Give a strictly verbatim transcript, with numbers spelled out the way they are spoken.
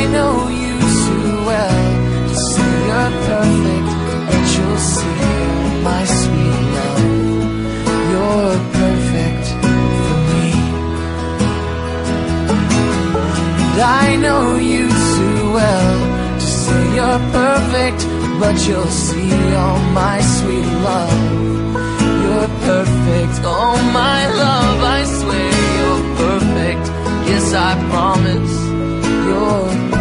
I know you too well to say you're perfect, but you'll see, my sweet love, you're perfect for me. And I know you too well to say you're perfect, but you'll see, oh my sweet love, you're perfect. Oh my love, I swear you're perfect. Yes, I promise you're perfect.